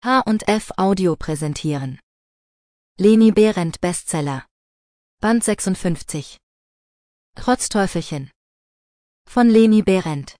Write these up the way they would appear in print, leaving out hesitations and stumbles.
H&F Audio präsentieren. Leni Behrendt Bestseller. Band 56. Trotzteufelchen. Von Leni Behrendt.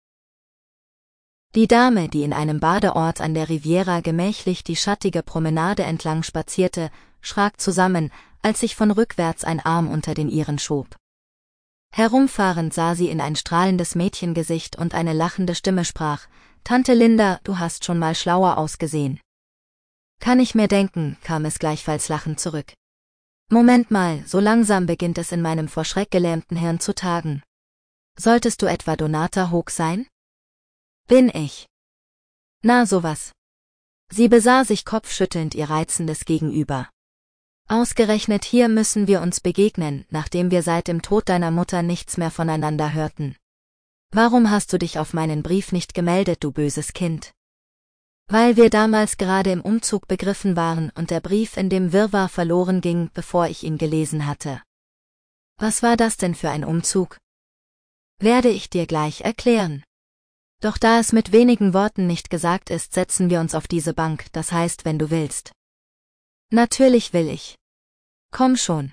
Die Dame, die in einem Badeort an der Riviera gemächlich die schattige Promenade entlang spazierte, schrak zusammen, als sich von rückwärts ein Arm unter den ihren schob. Herumfahrend sah sie in ein strahlendes Mädchengesicht und eine lachende Stimme sprach: »Tante Linda, du hast schon mal schlauer ausgesehen.« »Kann ich mir denken«, kam es gleichfalls lachend zurück. »Moment mal, so langsam beginnt es in meinem vor Schreck gelähmten Hirn zu tagen. Solltest du etwa Donata Hoog sein?« »Bin ich.« »Na sowas.« Sie besah sich kopfschüttelnd ihr reizendes Gegenüber. »Ausgerechnet hier müssen wir uns begegnen, nachdem wir seit dem Tod deiner Mutter nichts mehr voneinander hörten. Warum hast du dich auf meinen Brief nicht gemeldet, du böses Kind?« »Weil wir damals gerade im Umzug begriffen waren und der Brief in dem Wirrwarr verloren ging, bevor ich ihn gelesen hatte.« »Was war das denn für ein Umzug?« »Werde ich dir gleich erklären. Doch da es mit wenigen Worten nicht gesagt ist, setzen wir uns auf diese Bank, das heißt, wenn du willst.« »Natürlich will ich. Komm schon.«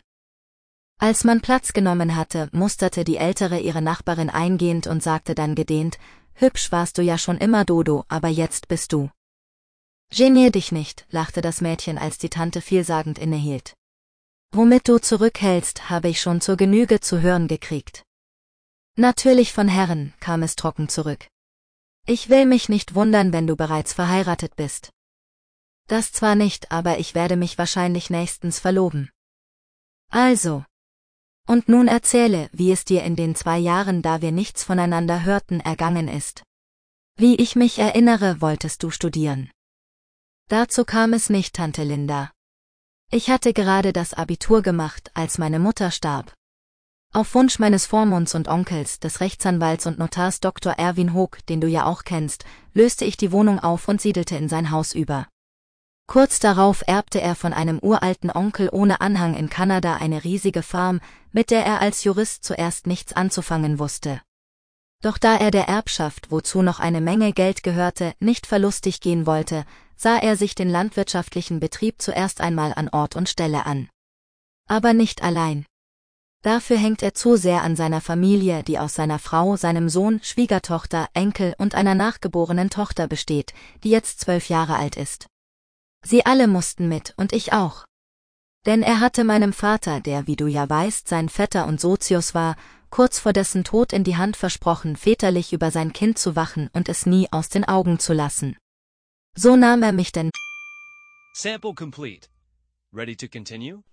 Als man Platz genommen hatte, musterte die Ältere ihre Nachbarin eingehend und sagte dann gedehnt: »Hübsch warst du ja schon immer, Dodo, aber jetzt bist du.« »Genier dich nicht«, lachte das Mädchen, als die Tante vielsagend innehielt. »Womit du zurückhältst, habe ich schon zur Genüge zu hören gekriegt.« »Natürlich von Herren«, kam es trocken zurück. »Ich will mich nicht wundern, wenn du bereits verheiratet bist.« »Das zwar nicht, aber ich werde mich wahrscheinlich nächstens verloben.« »Also. Und nun erzähle, wie es dir in den 2 Jahren, da wir nichts voneinander hörten, ergangen ist. Wie ich mich erinnere, wolltest du studieren.« »Dazu kam es nicht, Tante Linda. Ich hatte gerade das Abitur gemacht, als meine Mutter starb. Auf Wunsch meines Vormunds und Onkels, des Rechtsanwalts und Notars Dr. Erwin Hoog, den du ja auch kennst, löste ich die Wohnung auf und siedelte in sein Haus über. Kurz darauf erbte er von einem uralten Onkel ohne Anhang in Kanada eine riesige Farm, mit der er als Jurist zuerst nichts anzufangen wusste. Doch da er der Erbschaft, wozu noch eine Menge Geld gehörte, nicht verlustig gehen wollte, sah er sich den landwirtschaftlichen Betrieb zuerst einmal an Ort und Stelle an. Aber nicht allein. Dafür hängt er zu sehr an seiner Familie, die aus seiner Frau, seinem Sohn, Schwiegertochter, Enkel und einer nachgeborenen Tochter besteht, die jetzt 12 Jahre alt ist. Sie alle mussten mit und ich auch. Denn er hatte meinem Vater, der, wie du ja weißt, sein Vetter und Sozius war, kurz vor dessen Tod in die Hand versprochen, väterlich über sein Kind zu wachen und es nie aus den Augen zu lassen. So nahm er mich denn. Sample complete. Ready to continue?